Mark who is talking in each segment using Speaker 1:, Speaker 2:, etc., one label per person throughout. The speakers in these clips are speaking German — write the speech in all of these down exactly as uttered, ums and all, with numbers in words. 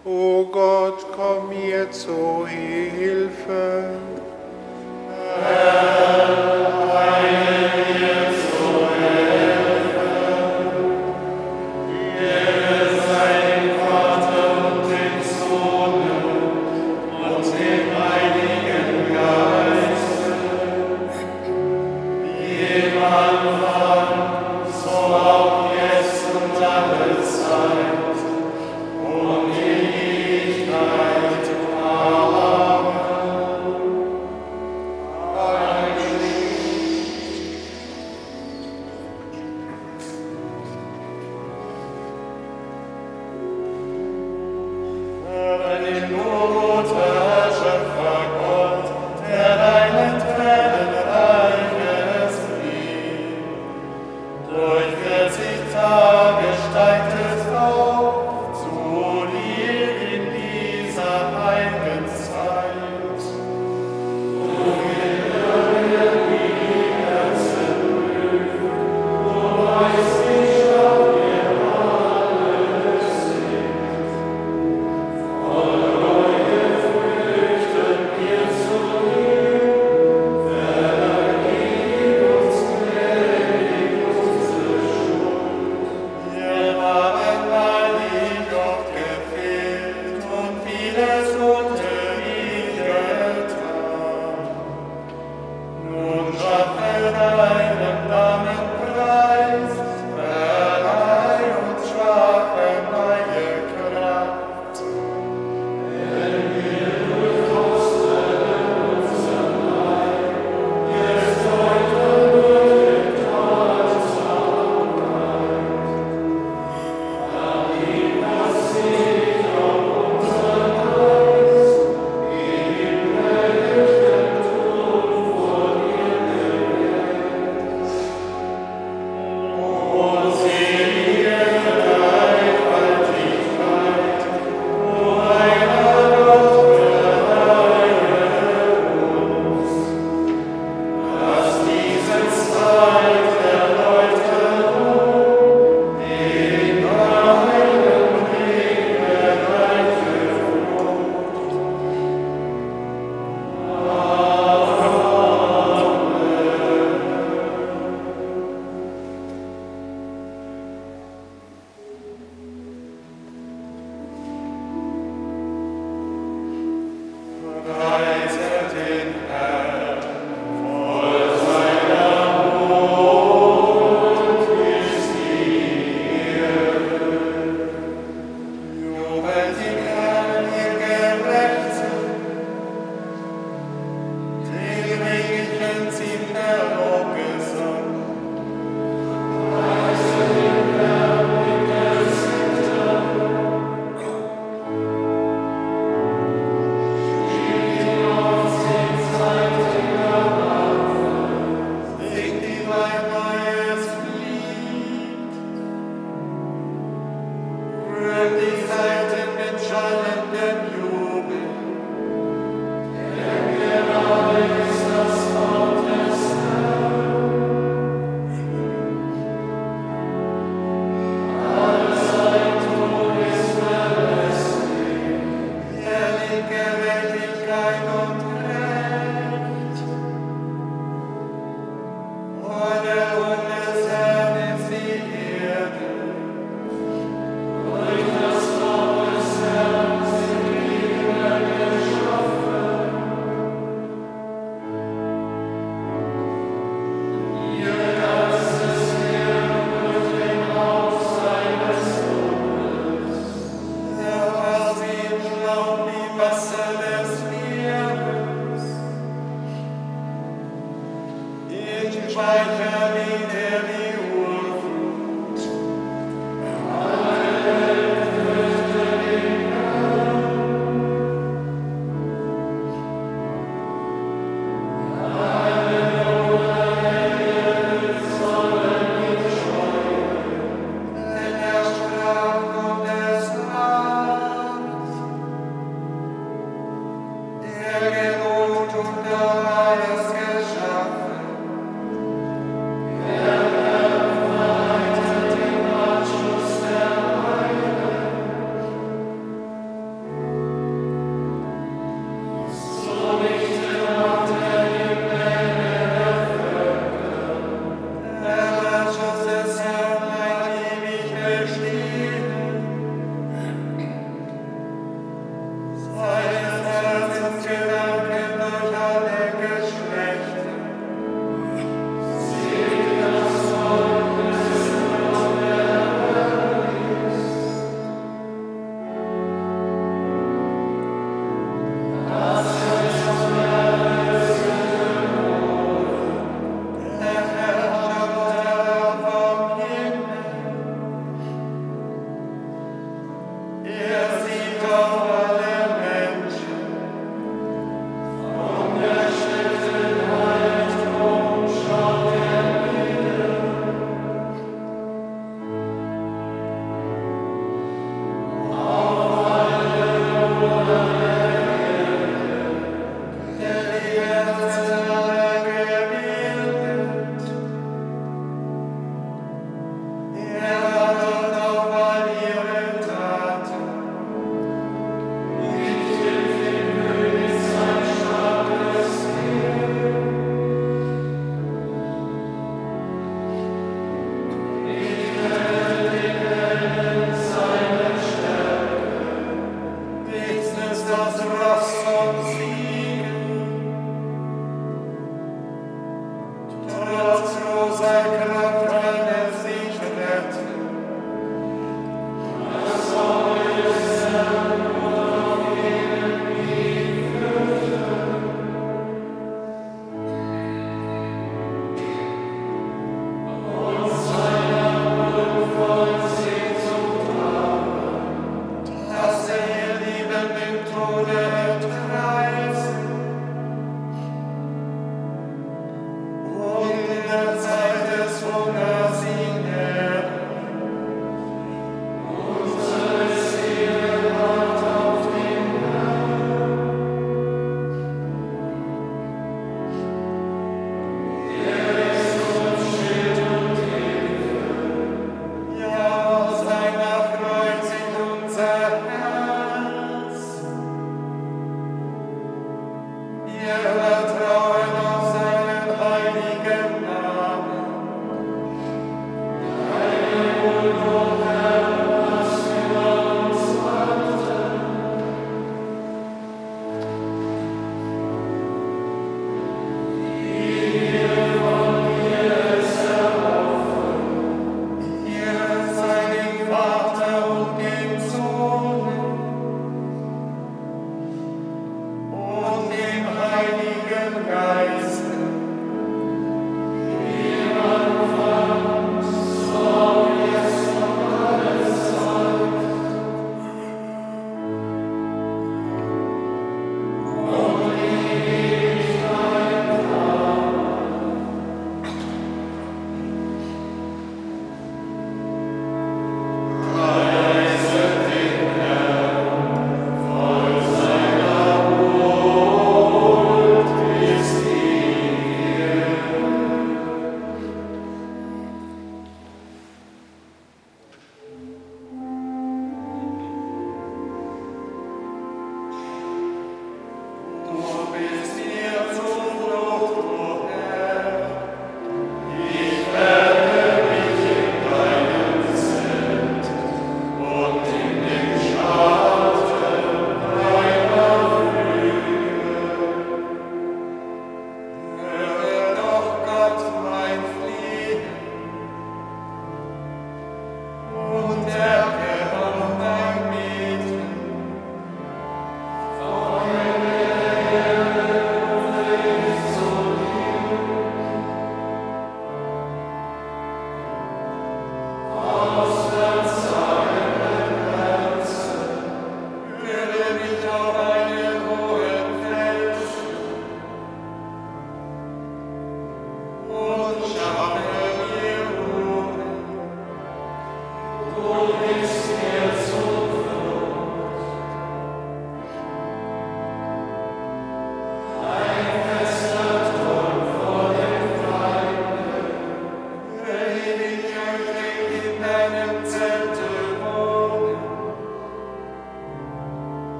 Speaker 1: O Gott, komm mir zu Hilfe.
Speaker 2: Amen.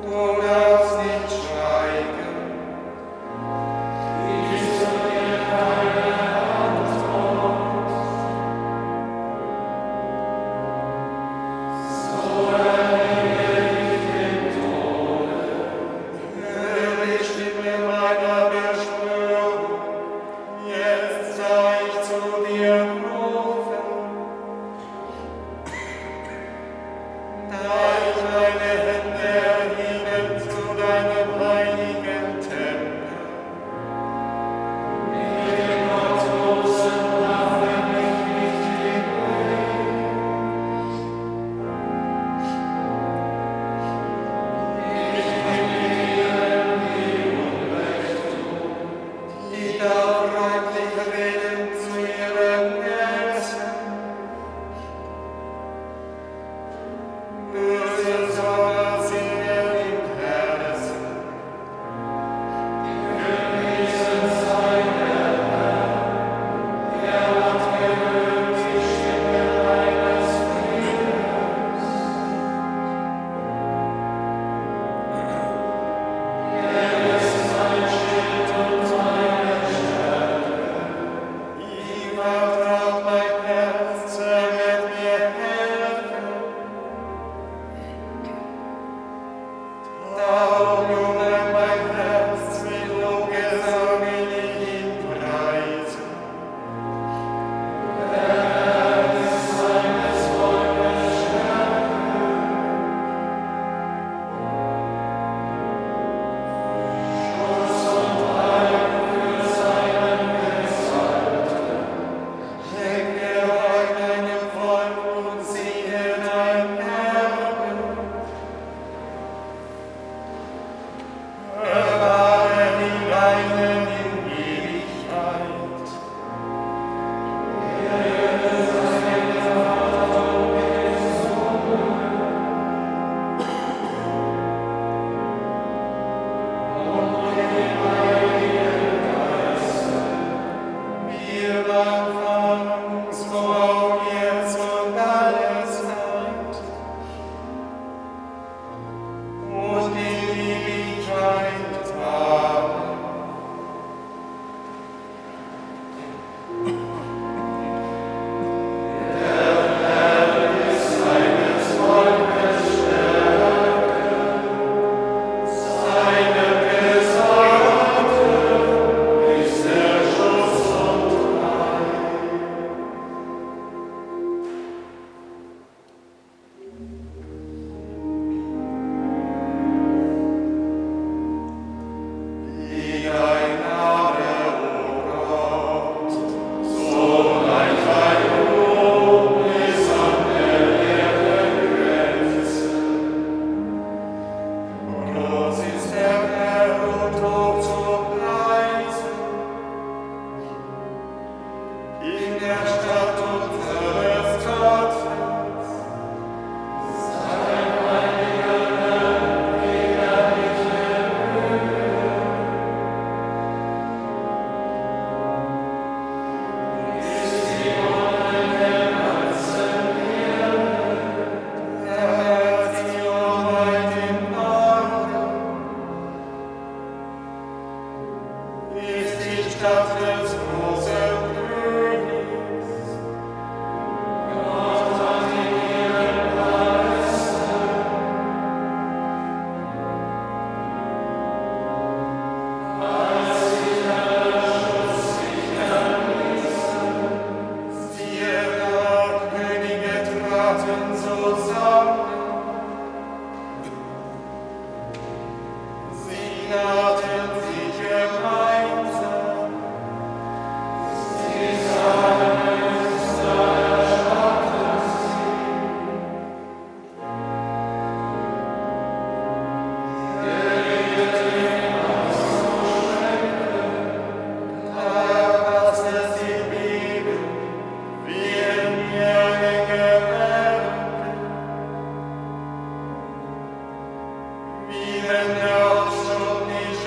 Speaker 2: Wie wenn der Ausdruck nicht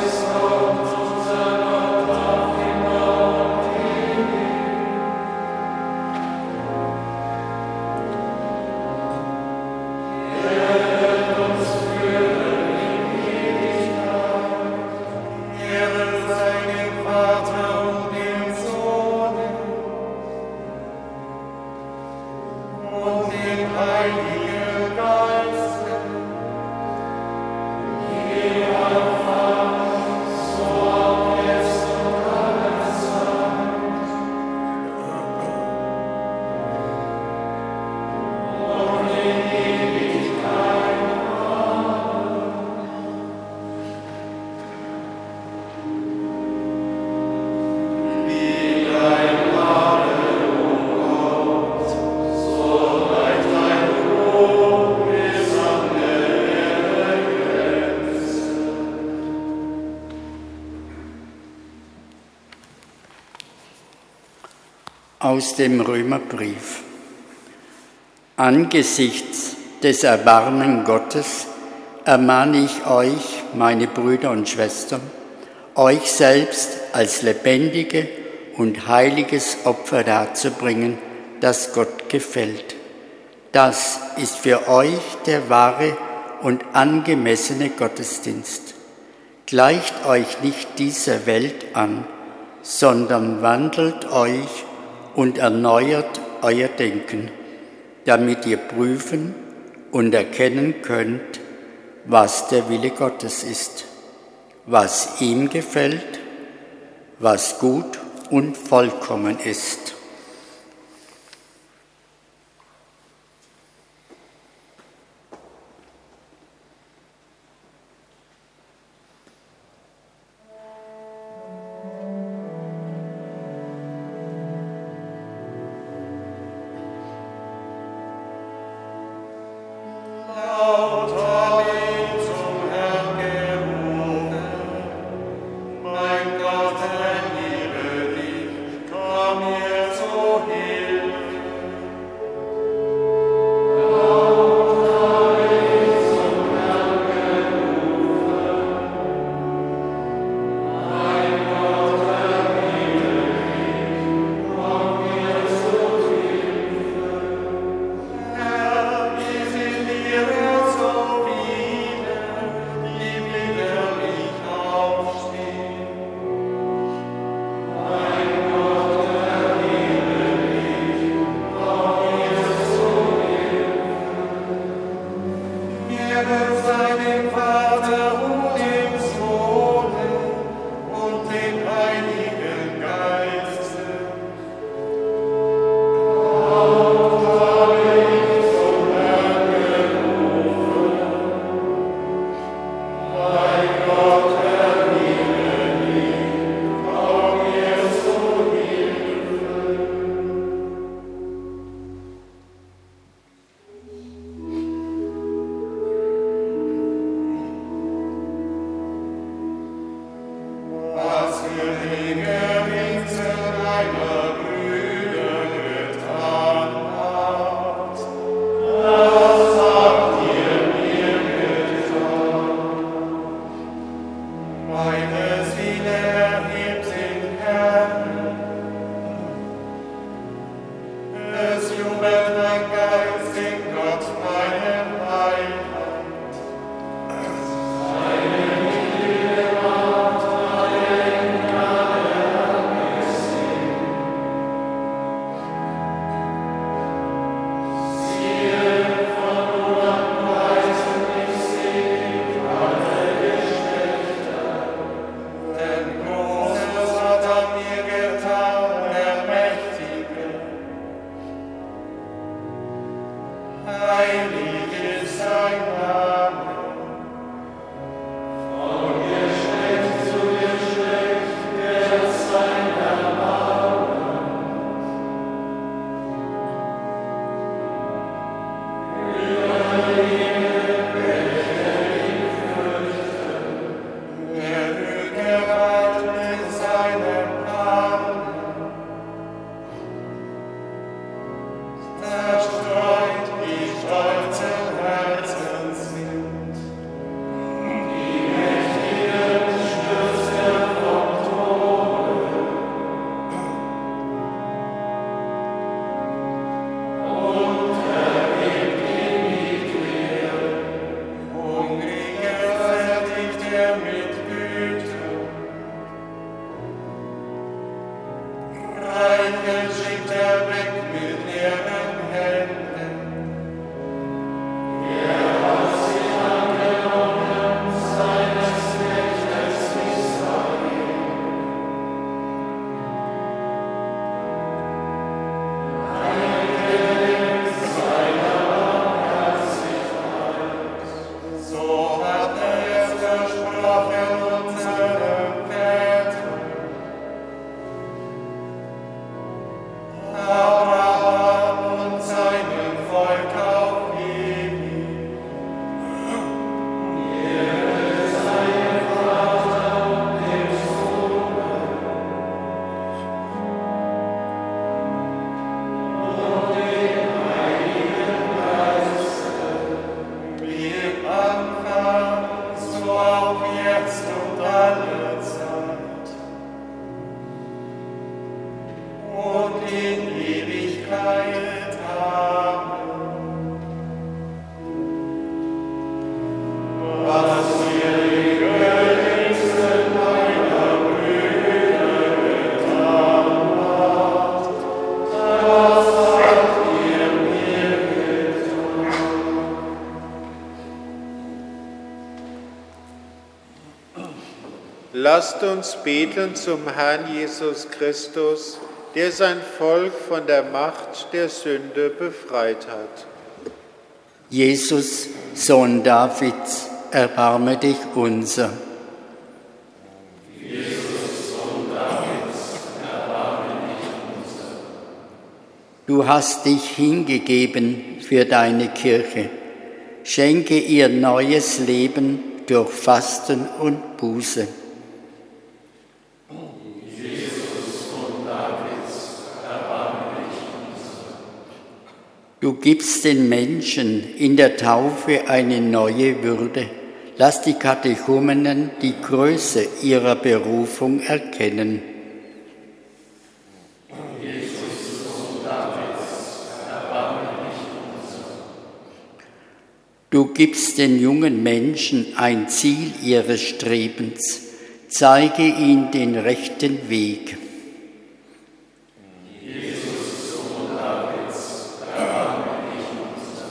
Speaker 2: Aus dem Römerbrief. Angesichts des Erbarmen Gottes ermahne ich euch, meine Brüder und Schwestern, euch selbst als lebendige und heiliges Opfer darzubringen, das Gott gefällt. Das ist für euch der wahre und angemessene Gottesdienst. Gleicht euch nicht dieser Welt an, sondern wandelt euch und erneuert euer Denken, damit ihr prüfen und erkennen könnt, was der Wille Gottes ist, was ihm gefällt, was gut und vollkommen ist.
Speaker 1: Mein Gott, erliebe dich, komm jetzt. Lasst uns beten zum Herrn Jesus Christus, der sein Volk von der Macht der Sünde befreit hat.
Speaker 2: Jesus, Sohn Davids, erbarme dich unser.
Speaker 3: Jesus, Sohn Davids, erbarme dich unser.
Speaker 2: Du hast dich hingegeben für deine Kirche. Schenke ihr neues Leben durch Fasten und Buße.
Speaker 3: Jesus, Sohn Davids, erbarme dich unser.
Speaker 2: Du gibst den Menschen in der Taufe eine neue Würde. Lass die Katechumenen die Größe ihrer Berufung erkennen.
Speaker 3: Jesus, Sohn Davids, erbarme dich unser.
Speaker 2: Du gibst den jungen Menschen ein Ziel ihres Strebens. Zeige ihnen den rechten Weg.
Speaker 3: Jesus, Sohn Davids, erbarme dich unser.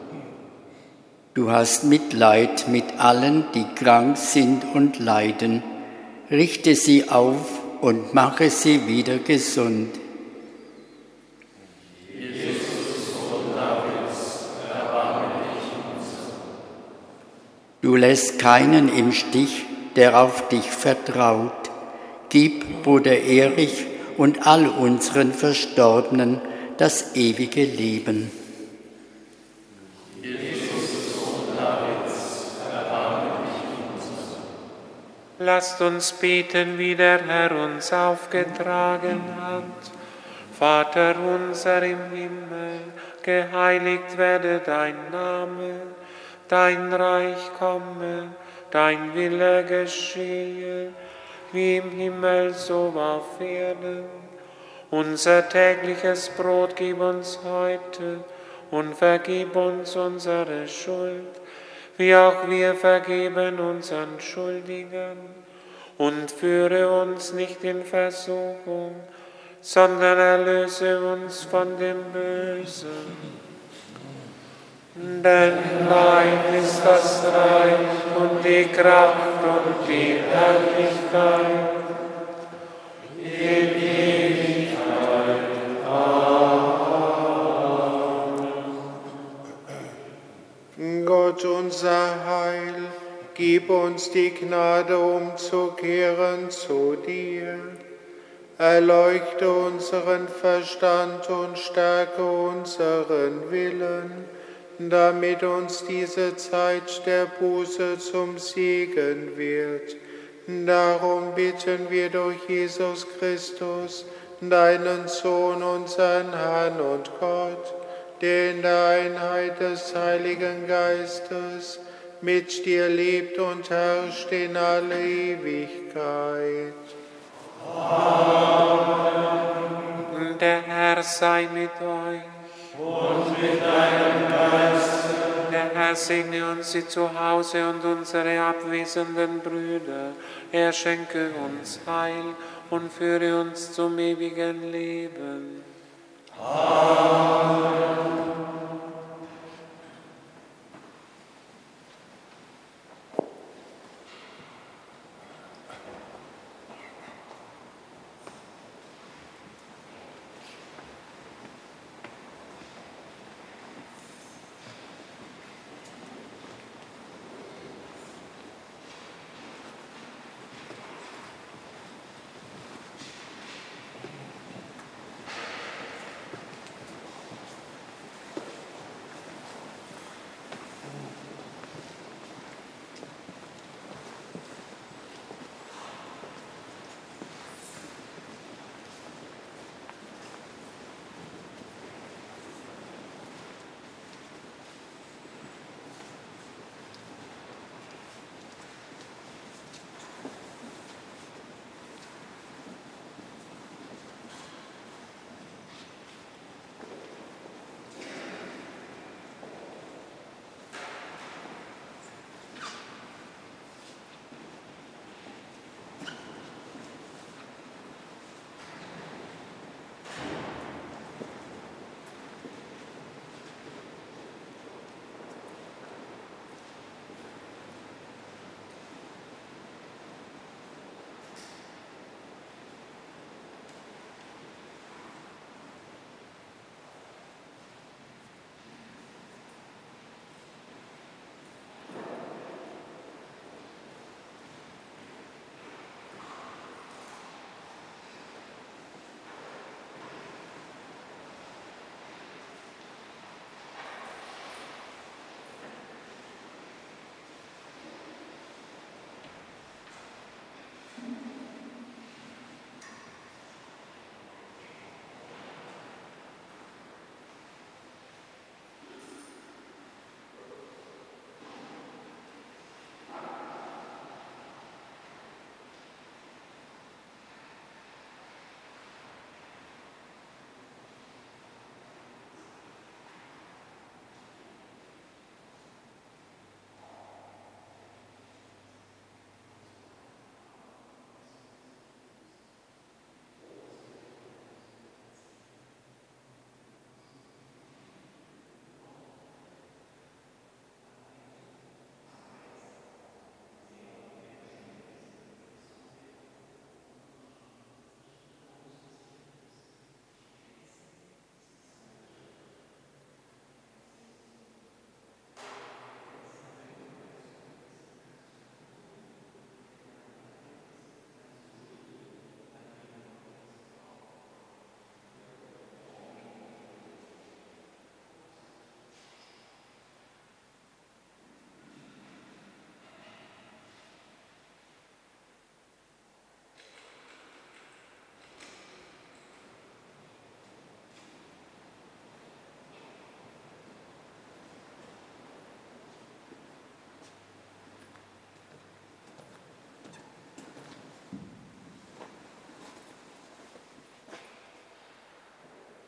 Speaker 2: Du hast Mitleid mit allen, die krank sind und leiden. Richte sie auf und mache sie wieder gesund.
Speaker 3: Jesus, Sohn Davids, erbarme dich unser.
Speaker 2: Du lässt keinen im Stich, der auf dich vertraut. Gib Bruder Erich und all unseren Verstorbenen das ewige Leben.
Speaker 3: Jesus, Sohn Davids, erbarme dich unser.
Speaker 1: Lasst uns beten, wie der Herr uns aufgetragen hat. Vater unser im Himmel, geheiligt werde dein Name, dein Reich komme, dein Wille geschehe, wie im Himmel so auf Erden. Unser tägliches Brot gib uns heute und vergib uns unsere Schuld, wie auch wir vergeben unseren Schuldigen. Und führe uns nicht in Versuchung, sondern erlöse uns von dem Bösen. Denn dein ist das Reich und die Kraft und die Herrlichkeit in Ewigkeit. Amen. Gott, unser Heil, gib uns die Gnade, umzukehren zu dir. Erleuchte unseren Verstand und stärke unseren Willen, damit uns diese Zeit der Buße zum Segen wird. Darum bitten wir durch Jesus Christus, deinen Sohn, unseren Herrn und Gott, der in der Einheit des Heiligen Geistes mit dir lebt und herrscht in alle Ewigkeit. Amen. Der Herr sei mit euch.
Speaker 3: Und mit deinem Geiste.
Speaker 1: Der Herr segne uns sie zu Hause und unsere abwesenden Brüder. Er schenke uns Heil und führe uns zum ewigen Leben.
Speaker 3: Amen.